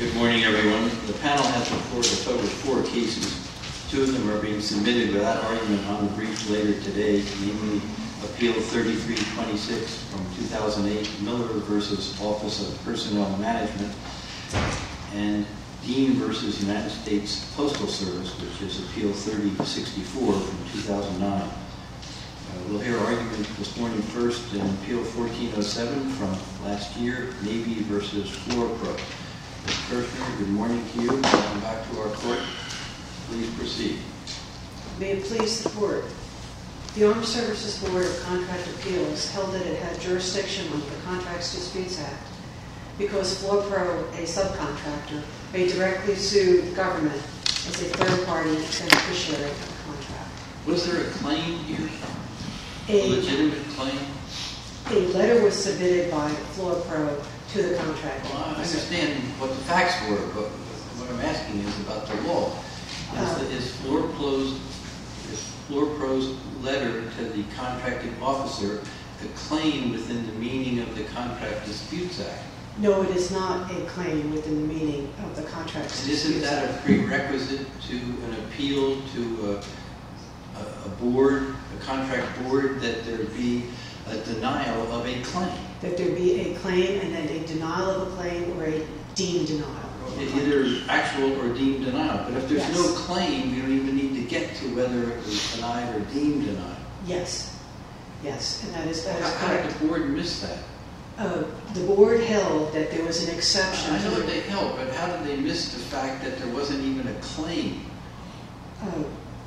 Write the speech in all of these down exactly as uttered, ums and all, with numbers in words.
Good morning, everyone. The panel has before it a total of four cases. Two of them are being submitted without argument on the brief later today, namely Appeal thirty-three twenty-six from two thousand eight, Miller versus Office of Personnel Management, and Dean versus United States Postal Service, which is Appeal thirty sixty-four from two thousand nine. Uh, we'll hear argument this morning first in Appeal fourteen oh seven from last year, Navy versus Fluorpro. Mister Kirshner, good morning to you. Welcome back to our court. Please proceed. May it please the court. The Armed Services Board of Contract Appeals held that it had jurisdiction under the Contracts Disputes Act because Fluorpro, a subcontractor, may directly sue the government as a third-party beneficiary of the contract. Was there a claim here? A, a legitimate claim? A letter was submitted by Fluorpro to the contract. Well, I understand what the facts were, but what I'm asking is about the law. Is, Uh, the, is Fluorpro's is Fluorpro's letter to the contracting officer a claim within the meaning of the Contract Disputes Act? No, it is not a claim within the meaning of the Contracts And Disputes isn't that Act. a prerequisite to an appeal to a, a, a board, a contract board, that there be a denial of a claim? That there be a claim and then a denial of a claim or a deemed denial. Either actual or deemed denial. But if there's Yes. no claim, you don't even need to get to whether it was denied or deemed denied. Yes, yes, and that is, that is How, how did correct. the board miss that? Uh, the board held that there was an exception. I know to that they held, but how did they miss the fact that there wasn't even a claim? Uh,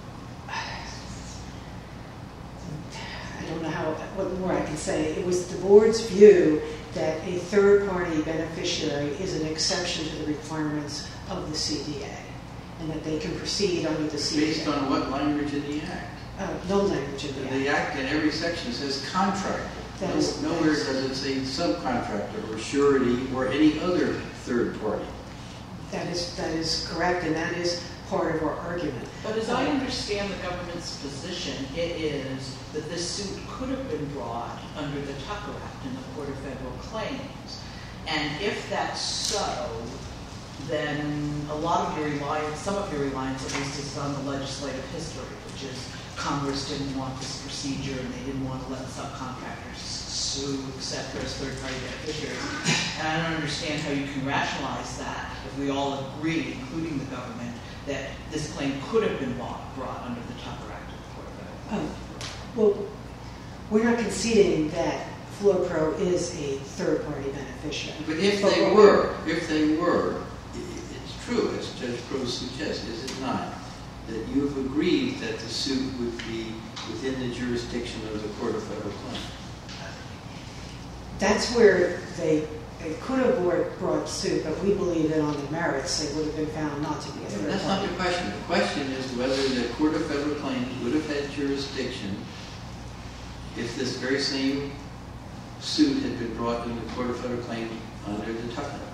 I don't know how, what more I can say. It was the board's view that a third-party beneficiary is an exception to the requirements of the C D A, and that they can proceed under the C D A. Based on what language in the Act? Uh, no language in the The Act. Act in every section says contractor. That No- is- Nowhere that is- does it say subcontractor or surety or any other third party. That is, that is correct, and that is part of our argument. But as I understand the government's position, it is that this suit could have been brought under the Tucker Act in the Court of Federal Claims. And if that's so, then a lot of your reliance, some of your reliance at least, is on the legislative history, which is Congress didn't want this procedure and they didn't want to let subcontractors sue, et cetera, as third-party beneficiaries. And I don't understand how you can rationalize that if we all agree, including the government, that this claim could have been brought, brought under the Tucker Act of the Court of Federal Claims. Oh, well, we're not conceding that Fluorpro is a third-party beneficiary. But if But they what were, if they were, i- it's true, as Judge Crowe suggests, is it not, that you have agreed that the suit would be within the jurisdiction of the Court of Federal Claims? That's where they, they could have brought, brought suit, but we believe that on the merits they would have been found not to be a third That's not party. the question. The question is whether the Court of Federal Claims would have had jurisdiction if this very same suit had been brought in the Court of Federal Claims under the Tucker Act.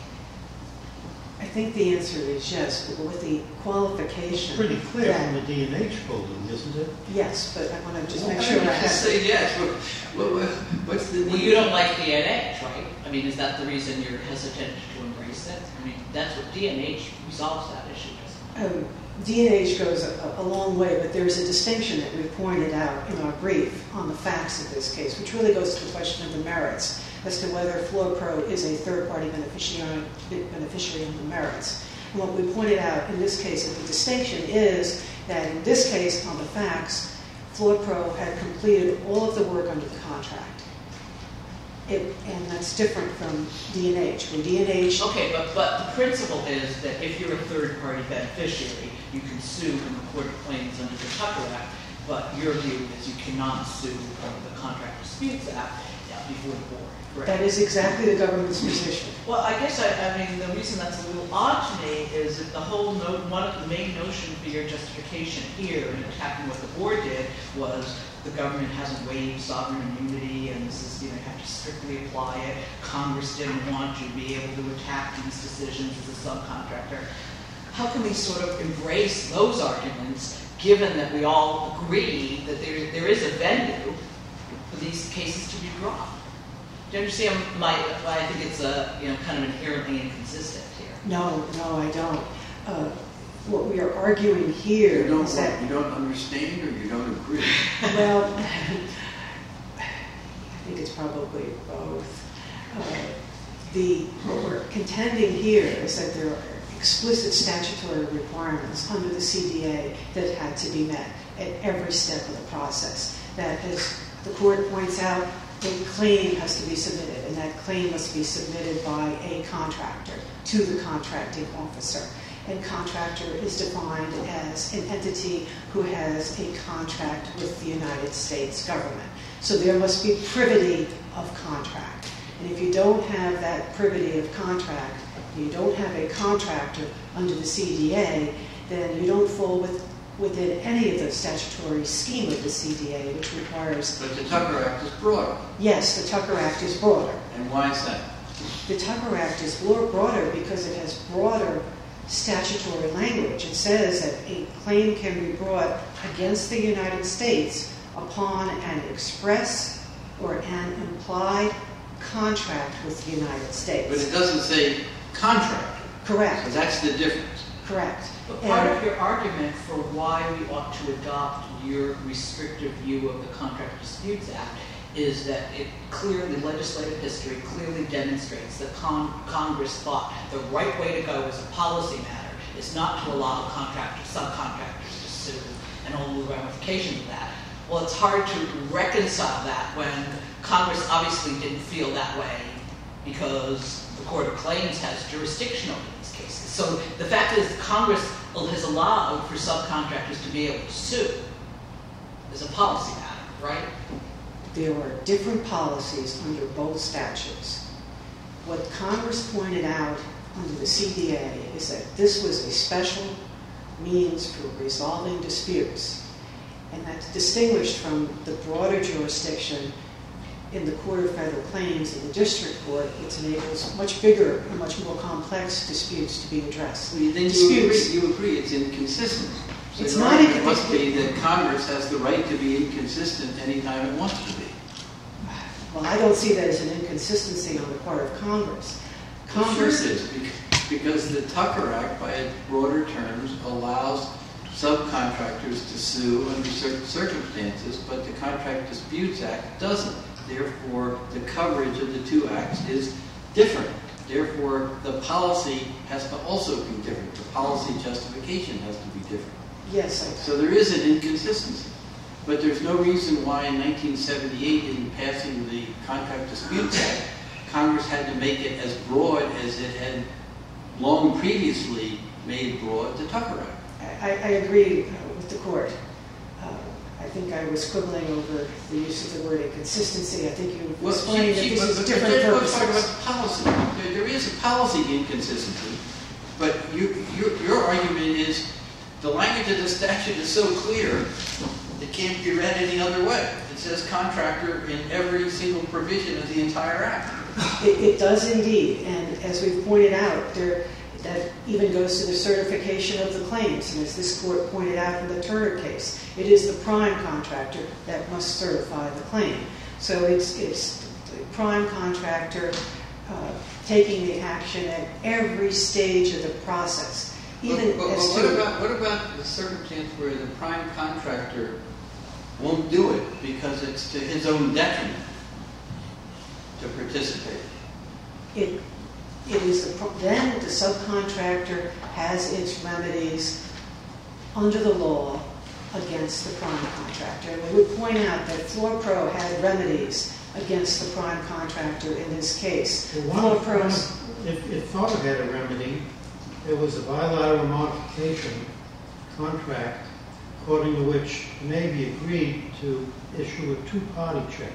I think the answer is yes, but with the qualification. Pretty clear that- from the D and H holding, isn't it? Yes, but I want to just Well, make I sure I mean, just have. say yes. What, what, what- what's the Well, need? you don't like D N H, right? I mean, is that the reason you're hesitant to embrace it? I mean, that's what D N H resolves that issue, doesn't it? Um, D N H goes a, a long way, but there's a distinction that we pointed out in our brief on the facts of this case, which really goes to the question of the merits, as to whether Fluorpro is a third-party beneficiary, beneficiary on the merits. And what we pointed out in this case, that the distinction is that in this case, on the facts, Fluorpro had completed all of the work under the contract. It, and that's different from D N H. When D N H Okay, but, but the principle is that if you're a third-party beneficiary, you can sue in the Court of Claims under the Tucker Act, but your view is you cannot sue under the Contract Disputes Act before the board, correct? That is exactly the government's position. Well, I guess I, I mean, the reason that's a little odd to me is that the whole no, one of the main notion for your justification here in attacking what the board did was the government hasn't waived sovereign immunity and this is, you know, you have to strictly apply it. Congress didn't want you to be able to attack these decisions as a subcontractor. How can we sort of embrace those arguments given that we all agree that there, there is a venue for these cases to be brought? Do you understand my, why I think it's a, you know, kind of inherently inconsistent here? No, no, I don't. Uh, what we are arguing here You don't, is that, you don't understand or you don't agree? well, I think it's probably both. Uh, the, what we're contending here is that there are explicit statutory requirements under the C D A that had to be met at every step of the process. That, as the court points out, a claim has to be submitted, and that claim must be submitted by a contractor to the contracting officer. And contractor is defined as an entity who has a contract with the United States government. So there must be privity of contract. And if you don't have that privity of contract, you don't have a contractor under the C D A, then you don't fall with, within any of the statutory scheme of the C D A, which requires... But the Tucker Act is broader. Yes, the Tucker Act is broader. And why is that? The Tucker Act is broader because it has broader statutory language. It says that a claim can be brought against the United States upon an express or an implied contract with the United States. But it doesn't say contractor. Correct. So that's the difference. Correct. But part And- of your argument for why we ought to adopt your restrictive view of the Contract Disputes Act is that it clearly, legislative history clearly demonstrates that con- Congress thought the right way to go as a policy matter is not to allow contractors, subcontractors to sue and all the ramifications of that. Well, it's hard to reconcile that when Congress obviously didn't feel that way because the Court of Claims has jurisdiction over these cases. So the fact is Congress has allowed for subcontractors to be able to sue as a policy matter, right? There were different policies under both statutes. What Congress pointed out under the C D A is that this was a special means for resolving disputes, and that's distinguished from the broader jurisdiction in the Court of Federal Claims in the District Court, which enables much bigger and much more complex disputes to be addressed. Well, then you disputes. agree, you agree it's inconsistent. So It's your not argument inconsistent. must be that Congress has the right to be inconsistent anytime it wants to be. Well, I don't see that as an inconsistency on the part of Congress. Congress Congress is, because the Tucker Act, by its broader terms, allows subcontractors to sue under certain circumstances, but the Contract Disputes Act doesn't. Therefore, the coverage of the two acts is different. Therefore, the policy has to also be different. The policy justification has to be different. Yes, I So there is an inconsistency. But there's no reason why in nineteen seventy-eight, in passing the Contract Disputes Act, Congress had to make it as broad as it had long previously made broad the Tucker Act. I, I agree uh, with the court. Uh, I think I was quibbling over the use of the word inconsistency. I think you Well, explained that she- she- this but- is but different let's talk about purposes. the policy. There, there is a policy inconsistency, but you, your, your argument is the language of the statute is so clear it can't be read any other way. It says contractor in every single provision of the entire act. It, it does indeed, and as we've pointed out, there, that even goes to the certification of the claims. And as this court pointed out in the Turner case, it is the prime contractor that must certify the claim. So it's, it's the prime contractor uh, taking the action at every stage of the process. Even But, but, as but what to, about what about the circumstance where the prime contractor won't do it because it's to his own detriment to participate? It, it is the, pro- then the subcontractor has its remedies under the law against the prime contractor. And we would point out that FloorPro had remedies against the prime contractor in this case. Well, one, FloorPro's, one, if, if thought it had a remedy, there was a bilateral modification contract according to which the Navy agreed to issue a two-party check.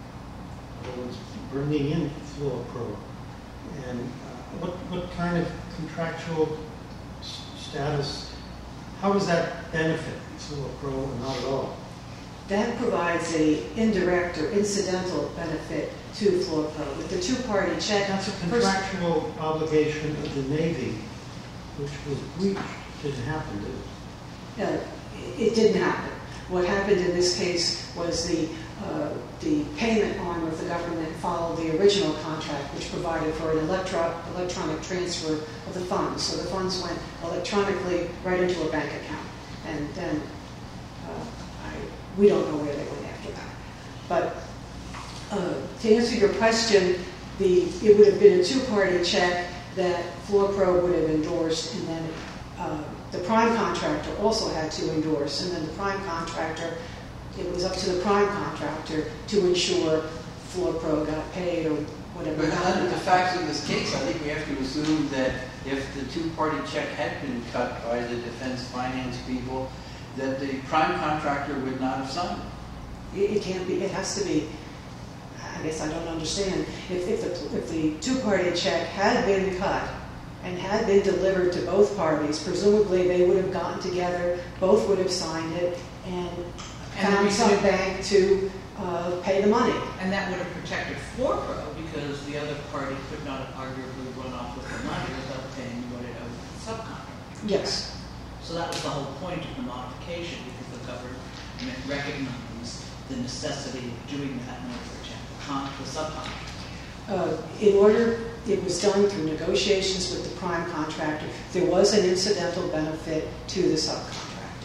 It was bringing in FloorPro. And uh, what, what kind of contractual s- status, how does that benefit FloorPro or not at all? that provides a indirect or incidental benefit to FloorPro. With the two-party check, That's a first- contractual obligation of the Navy, which was breached. Didn't happen, did it? Uh, it didn't happen. What happened in this case was the uh, the payment arm of the government followed the original contract, which provided for an electro- electronic transfer of the funds. So the funds went electronically right into a bank account. And then uh, I, we don't know where they went after that. But uh, to answer your question, the, it would have been a two-party check that FloorPro would have endorsed, and then uh, the prime contractor also had to endorse, and then the prime contractor, it was up to the prime contractor to ensure FloorPro got paid or whatever. But under the facts of this case, I think we have to assume that if the two-party check had been cut by the defense finance people, that the prime contractor would not have signed it. It, it can't be, it has to be, I guess I don't understand. If, if the, if the two-party check had been cut and had been delivered to both parties, presumably they would have gotten together, both would have signed it, and, And found we some could- bank to uh, pay the money. And that would have protected FloorPro because the other party could not have arguably run off with the money without paying what it owed the subcontractor. Yes. So that was the whole point of the modification, because the government recognized the necessity of doing that in order to protect the, con- the subcontractor. Uh, in order, it was done through negotiations with the prime contractor. There was an incidental benefit to the subcontractor.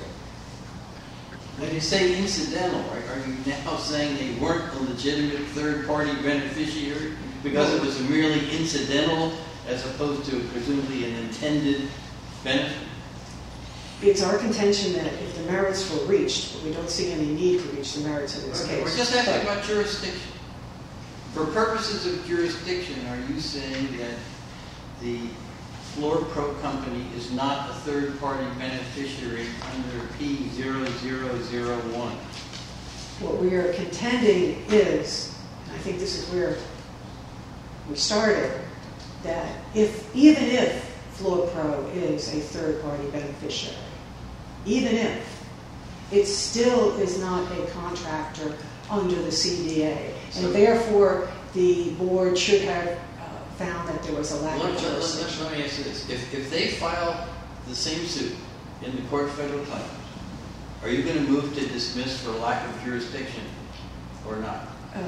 When you say incidental, are, are you now saying they weren't a legitimate third-party beneficiary because it was merely incidental as opposed to presumably an intended benefit? It's our contention that if the merits were reached, but we don't see any need to reach the merits of this case. We're just asking But- about jurisdiction. For purposes of jurisdiction, are you saying that the FloorPro company is not a third-party beneficiary under P zero zero zero one? What we are contending is, and I think this is where we started, that if, even if FloorPro is a third-party beneficiary, even if, it still is not a contractor under the C D A. So- And therefore, the board should have uh, found that there was a lack Let, of let- let- jurisdiction. let me ask you this. If, if they file the same suit in the Court of Federal Claims, are you going to move to dismiss for lack of jurisdiction or not? Uh,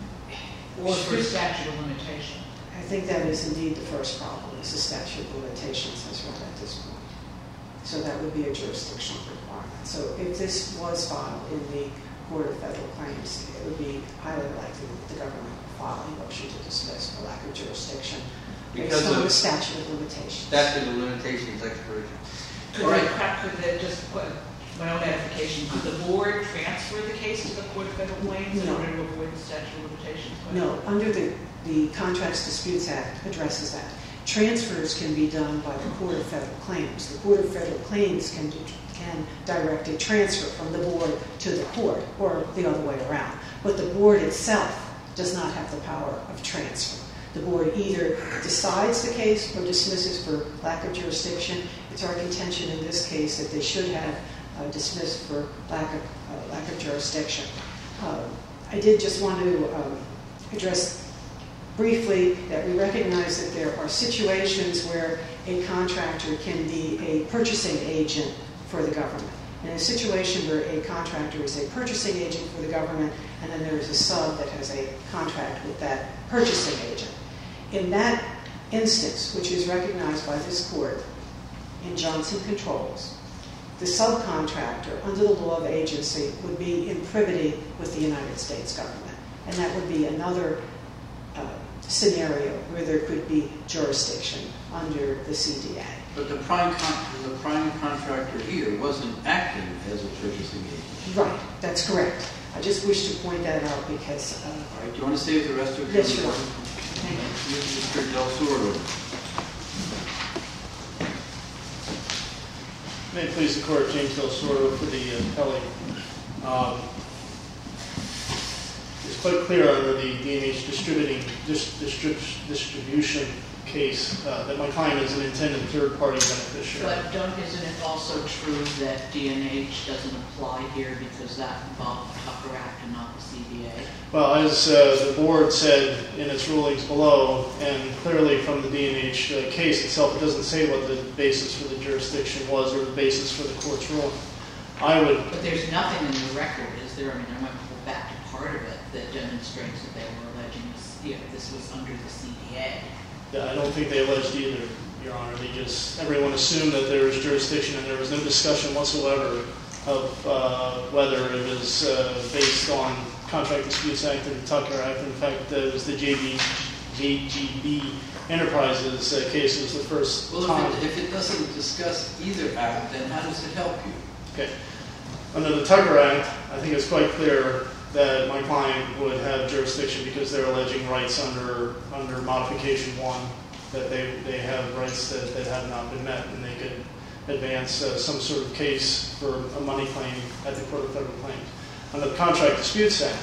Or for statute of limitation. I think that is indeed the first problem, is the statute of limitations has run at this point. So that would be a jurisdictional requirement. So if this was filed in the Court of Federal Claims, it would be highly likely that the government would file a motion to dismiss for lack of jurisdiction Because based on of- the statute of limitations. Statute of limitations expiration. Could All they, right. crack- could they just, put my own edification, could the board transfer the case to the Court of Federal Claims in No. order to avoid the statute of limitations? No, under the, the Contracts Disputes Act addresses that. Transfers can be done by the Court of Federal Claims. The Court of Federal Claims can, do, can direct a transfer from the board to the court, or the other way around. But the board itself does not have the power of transfer. The board either decides the case or dismisses for lack of jurisdiction. It's our contention in this case that they should have uh, dismissed for lack of, uh, lack of jurisdiction. Uh, I did just want to um, address briefly that we recognize that there are situations where a contractor can be a purchasing agent for the government. In a situation where a contractor is a purchasing agent for the government, and then there is a sub that has a contract with that purchasing agent. In that instance, which is recognized by this court in Johnson Controls, the subcontractor, under the law of agency, would be in privity with the United States government. And that would be another uh, scenario where there could be jurisdiction under the C D A. But the prime, con- the prime contractor here wasn't acting as a purchasing agent. Right, that's correct. I just wish to point that out because... Uh, All right, do you want to stay with the rest of your Yes, Your report? Honor. Thank you. Mister Del Sordo. May it please the Court, James Del Sordo for the appellee. Um, it's quite clear under the D and H distributing dis, distrib, distribution case uh, that my client is an intended third-party beneficiary. But don't, isn't it also true that D and H doesn't apply here because that involved the Tucker Act and not the C D A? Well, as uh, the board said in its rulings below, and clearly from the D and H uh, case itself, it doesn't say what the basis for the jurisdiction was or the basis for the court's ruling. I would But there's nothing in the record, is there? I mean, I went back to part of it that demonstrates that they were alleging this, you know, this was under the C D A. Yeah, I don't think they alleged either, Your Honor. They just, everyone assumed that there was jurisdiction, and there was no discussion whatsoever of uh, whether it was uh, based on Contract Disputes Act or the Tucker Act. In fact, it was the J B, J G B Enterprises uh, case was the first Well, time. if it, if it doesn't discuss either act, then how does it help you? Okay. Under the Tucker Act, I think it's quite clear that my client would have jurisdiction because they're alleging rights under under modification one, that they, they have rights that, that have not been met, and they could advance uh, some sort of case for a money claim at the Court of Federal Claims. Under the Contract Disputes Act,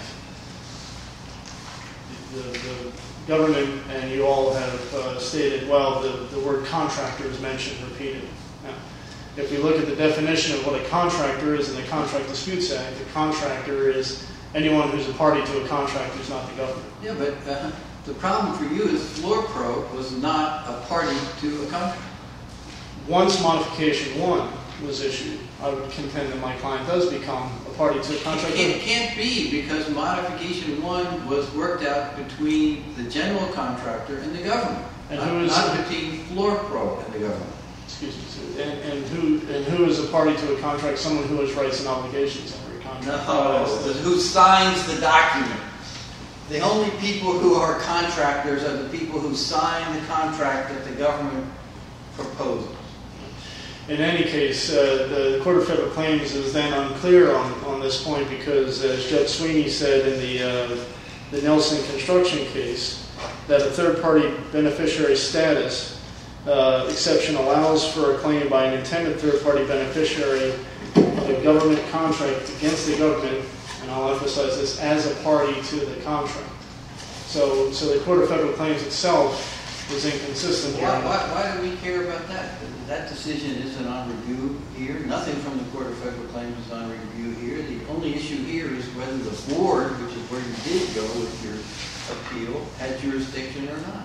the, the government and you all have uh, stated, well, the, the word contractor is mentioned repeatedly. Now, if we look at the definition of what a contractor is in the Contract Disputes Act, a contractor is anyone who's a party to a contract who's not the government. Yeah, but uh, the problem for you is FloorPro was not a party to a contract. Once modification one was issued, I would contend that my client does become a party to a contract. It can't be, because modification one was worked out between the general contractor and the government, And not, who is- not between FloorPro and the government. Excuse me, sir. And, and who and who is a party to a contract? Someone who has rights and obligations under a contract. No, who signs the document. The only people who are contractors are the people who sign the contract that the government proposes. In any case, uh, the Court of Federal Claims is then unclear on, on this point because, as Judge Sweeney said in the uh, the Nelson construction case, that a third-party beneficiary status uh, exception allows for a claim by an intended third-party beneficiary of a government contract against the government, and I'll emphasize this, as a party to the contract. So, so the Court of Federal Claims itself is inconsistent here. Why, why, why do we care about that? That decision isn't on review here. Nothing from the Court of Federal Claims is on review here. The only issue here is whether the board, which is where you did go with your appeal, had jurisdiction or not.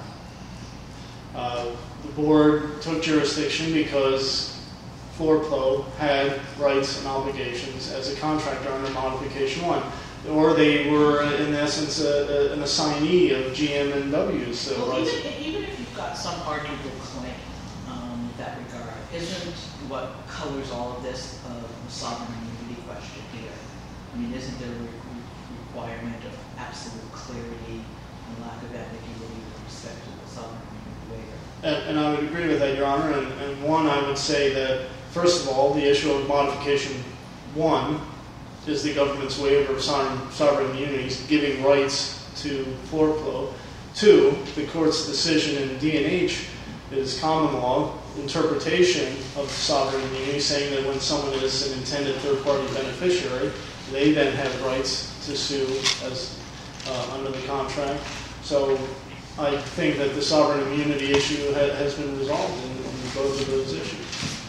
Uh, the board took jurisdiction because FloorPro had rights and obligations as a contractor under Modification one. Or they were, in essence, a, a, an assignee of G M and W's uh, Well, rights. even, even if you've got some arguable claim um, in that regard, isn't what colors all of this a sovereign immunity question here? I mean, isn't there a re- requirement of absolute clarity and lack of ambiguity with respect to the sovereign immunity waiver? And, and I would agree with that, Your Honor. And, and one, I would say that, first of all, the issue of Modification one is the government's waiver of sovereign, sovereign immunities, giving rights to FloorPro. Two, the court's decision in D and H is common law interpretation of sovereign immunity, saying that when someone is an intended third-party beneficiary, they then have rights to sue as uh, under the contract. So I think that the sovereign immunity issue ha- has been resolved in, in both of those issues.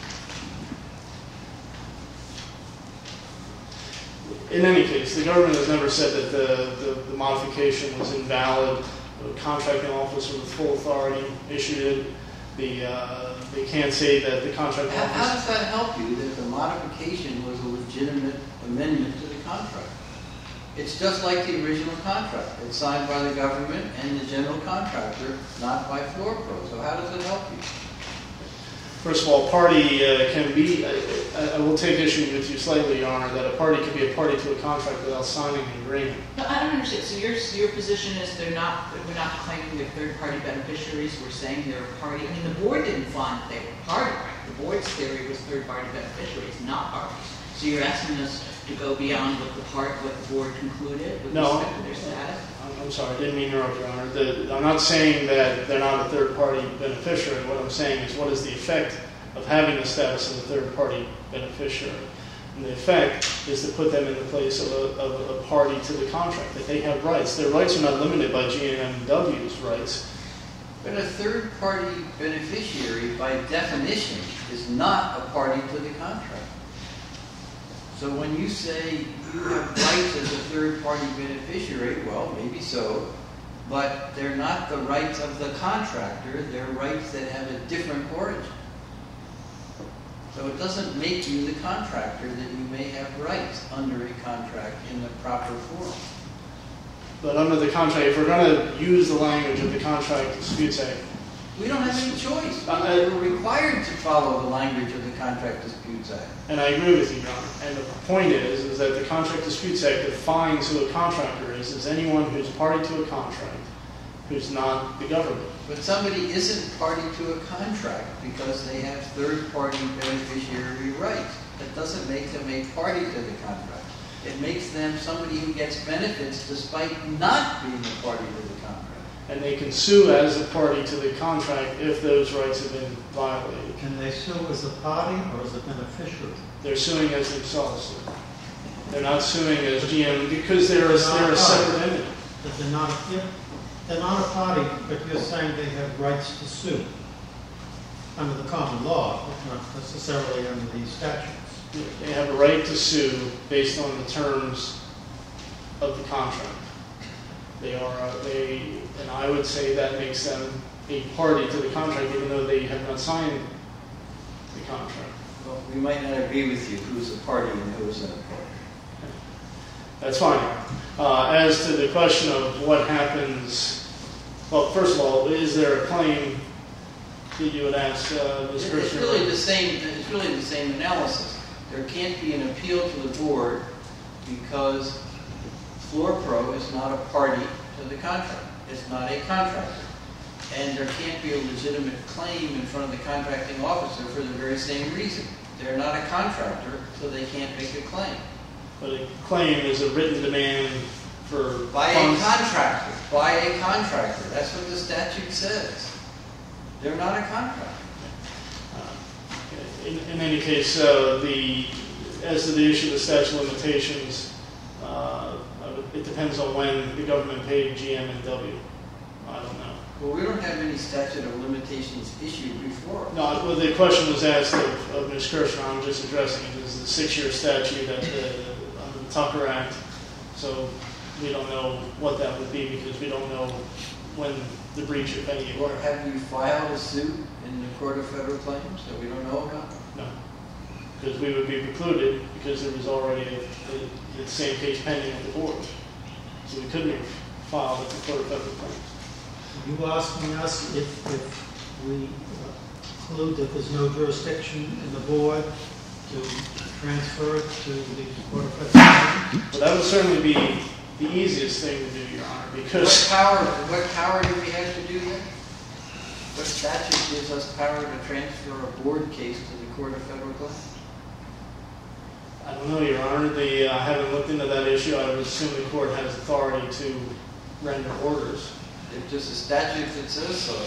In any case, the government has never said that the, the, the modification was invalid. The contracting officer with full authority issued it. The, uh, they can't say that the contracting How, how officer... does that help you, that the modification was a legitimate amendment to the contract? It's just like the original contract. It's signed by the government and the general contractor, not by FloorPro. So how does it help you? First of all, party uh, can be, I, I will take issue with you slightly, Your Honor, that a party can be a party to a contract without signing an agreement. No, I don't understand. So your, so your position is they're not, we're not claiming they're third-party beneficiaries. We're saying they're a party. I mean, the board didn't find that they were party, right? The board's theory was third-party beneficiaries, not parties. So you're asking us to go beyond what the part, what the board concluded with No. respect to their status? I'm, I'm sorry, I didn't mean to interrupt, Your Honor. The, I'm not saying that they're not a third-party beneficiary. What I'm saying is what is the effect of having the status of a third-party beneficiary. And the effect is to put them in the place of a, of a party to the contract, that they have rights. Their rights are not limited by G M and W's rights. But a third-party beneficiary, by definition, is not a party to the contract. So when you say you have rights as a third-party beneficiary, well, maybe so, but they're not the rights of the contractor. They're rights that have a different origin. So it doesn't make you the contractor that you may have rights under a contract in the proper form. But under the contract, if we're going to use the language of the Contract Disputes Act, We don't have any choice. Uh, We're required to follow the language of the Contract Disputes Act. and I agree with you, Your Honor. And the point is, is that the Contract Disputes Act defines who a contractor is as anyone who's party to a contract, who's not the government. But somebody isn't party to a contract because they have third-party beneficiary rights. That doesn't make them a party to the contract. It makes them somebody who gets benefits despite not being a party to the contract. And they can sue as a party to the contract if those rights have been violated. Can they sue as a party or as a beneficiary? They're suing as themselves. They're not suing as G M because they're a, they're a separate entity. That they're not, yeah, they're not a party, but you're saying they have rights to sue under the common law, but not necessarily under these statutes. They have a right to sue based on the terms of the contract. They are, uh, they, and I would say that makes them a party to the contract, even though they have not signed the contract. Well, we might not agree with you who's a party and who isn't a party. That's fine. Uh, as to the question of what happens, well, first of all, is there a claim that you would ask uh, this It's person? really the same. It's really the same analysis. There can't be an appeal to the board because FloorPro is not a party to the contract. It's not a contractor. And there can't be a legitimate claim in front of the contracting officer for the very same reason. They're not a contractor, so they can't make a claim. But a claim is a written demand for By funds. a contractor. By a contractor. That's what the statute says. They're not a contractor. Uh, in, in any case, uh, the as to the issue of the statute of limitations, uh, it depends on when the government paid G M and W. I don't know. Well, we don't have any statute of limitations issued before. No, well, the question was asked of, of Miz Kirshner. I'm just addressing it. This is the six-year statute at the, under the Tucker Act. So we don't know what that would be because we don't know when the breach, if any, Or occurred. have you filed a suit in the Court of Federal Claims that we don't know about? No, because we would be precluded because there was already a, a, the same case pending at the board. So we couldn't have filed at the Court of Federal Claims. Are you asking us if, if we uh, conclude that there's no jurisdiction in the board to transfer it to the Court of Federal Claims? Well, that would certainly be the easiest thing to do, Your Honor, What because power, what power do we have to do that? What statute gives us power to transfer a board case to the Court of Federal Claims? I don't know, Your Honor. The, uh, I haven't looked into that issue. I would assume the court has authority to render orders. It's just a statute that says so.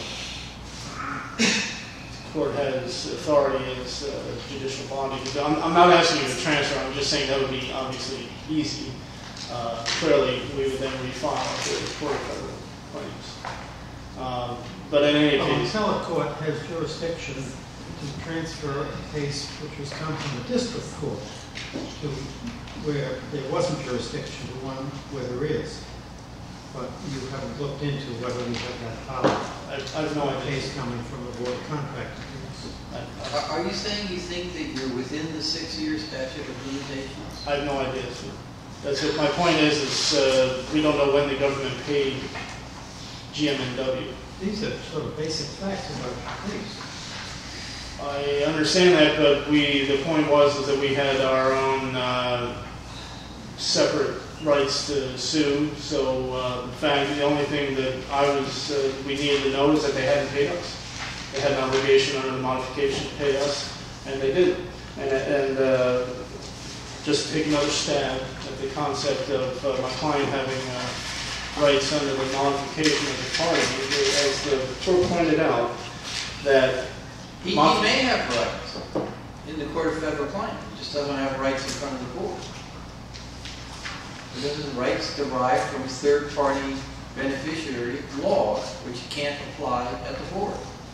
The court has authority as a judicial body. I'm, I'm not asking you to transfer. I'm just saying that would be obviously easy. Uh, clearly, we would then refile to the Court of Federal Claims. Um, but in any Well, the case, appellate court has jurisdiction to transfer a case which has come from the district court to where there wasn't jurisdiction to one where there is. But you haven't looked into whether we have that power. I, I have no A idea. case coming from the board of contractors. I, Are are you saying you think that you're within the six-year statute of limitations? I have no idea, sir. That's it. My point is, is uh, we don't know when the government paid G M and W. These are sort of basic facts about the case. I understand that, but we, the point was is that we had our own uh, separate rights to sue. So uh, in fact, the only thing that I was, uh, we needed to know is that they hadn't paid us. They had an obligation under the modification to pay us, and they didn't. And, and uh, just to take another stab at the concept of uh, my client having uh, rights under the modification of the party, as the court pointed out, that He, he Mod- may have rights in the Court of Federal Claims. He just doesn't have rights in front of the board. Because his rights derive from third-party beneficiary laws, which he can't apply at the board.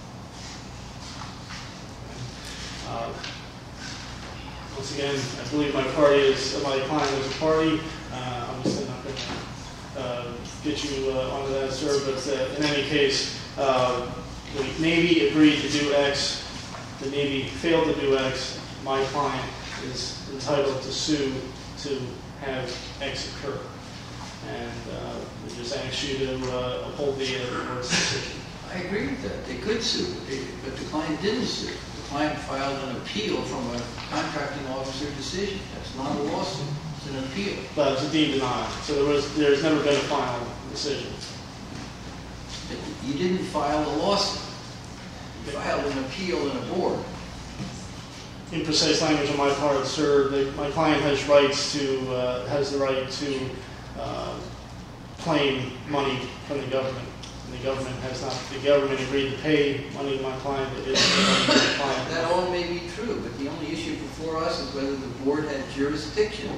Uh, Once again, I believe my party is, my client is a party. Uh, I'm just not going to uh, get you uh, onto that, sir, but uh, in any case, uh, the Navy agreed to do X, the Navy failed to do X, my client is entitled to sue to have X occur. and uh, we just ask you to uh, uphold the uh, board's decision. I agree with that. They could sue, but, they, but the client didn't sue. The client filed an appeal from a contracting officer decision. That's not a lawsuit. It's an appeal. But it's a deemed denial, so there was there's never been a final decision. You didn't file a lawsuit. You filed an appeal in a board. In precise language on my part, sir, the, my client has rights to uh, has the right to uh, claim money from the government. And the government has not. The government agreed to pay money to my client. It didn't pay money to my client. That all may be true, but the only issue before us is whether the board had jurisdiction.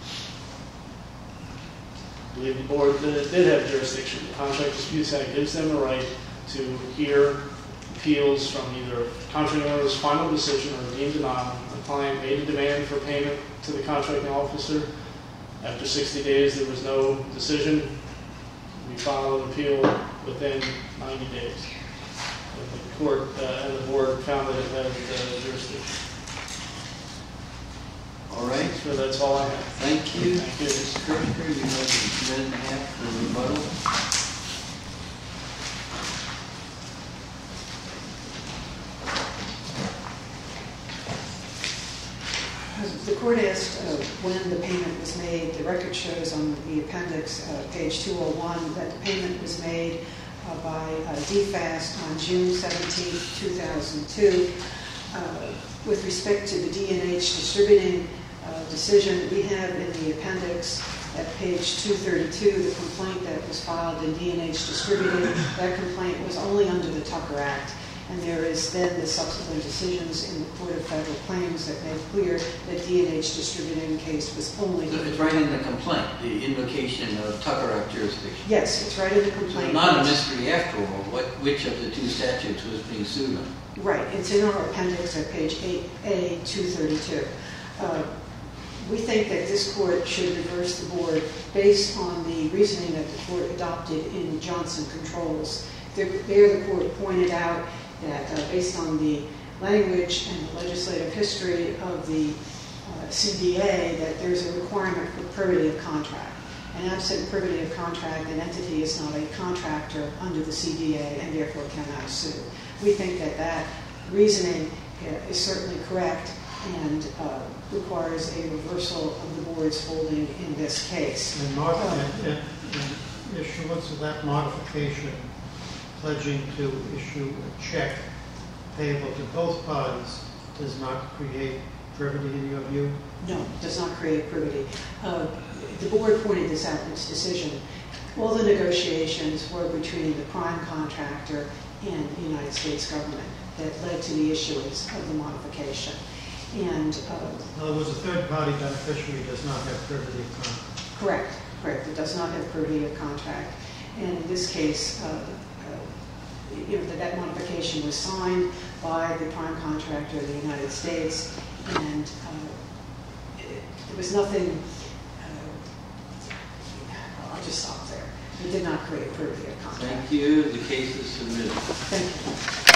I believe the board did did have jurisdiction. The Contract Disputes Act gives them a right to hear appeals from either contracting owner's final decision or deemed denial. The client made a demand for payment to the contracting officer. After sixty days, there was no decision. We filed an appeal within ninety days. And the court uh, and the board found that it had uh, jurisdiction. All right. So that's all I have. Thank you. Thank you. Mister Kirchner, you have a minute and a half for rebuttal. The court asked uh, when the payment was made. The record shows on the appendix, uh, page two oh one, that the payment was made uh, by uh, D FAST on June seventeenth, two thousand two. Uh, with respect to the D and H distributing uh, decision, we have in the appendix at page two thirty-two the complaint that was filed in D and H distributing. That complaint was only under the Tucker Act. And there is then the subsequent decisions in the Court of Federal Claims that made clear that D and H distributing case was only... So it's right in the complaint, the invocation of Tucker Act jurisdiction. Yes, it's right in the So complaint. it's not a mystery after all, what, which of the two statutes was being sued on. Right, it's in our appendix at page eight A two thirty-two. Uh, we think that this court should reverse the board based on the reasoning that the court adopted in Johnson Controls. There, there the court pointed out that uh, based on the language and the legislative history of the uh, C D A, that there's a requirement for privity of contract. And absent privity of contract, an entity is not a contractor under the C D A and therefore cannot sue. We think that that reasoning uh, is certainly correct and uh, requires a reversal of the board's holding in this case. And, mod- and, and, and issuance of that modification pledging to issue a check payable to both parties does not create privity in your view? No, it does not create privity. Uh, the board pointed this out in its decision. All the negotiations were between the prime contractor and the United States government that led to the issuance of the modification. And uh, In other words, a third-party beneficiary does not have privity of contract. correct, correct. It does not have privity of contract. And in this case, uh, You know, that, that modification was signed by the prime contractor of the United States, and uh, it, there was nothing, uh, I'll just stop there. It did not create privity of contract. Thank you. The case is submitted. Thank you.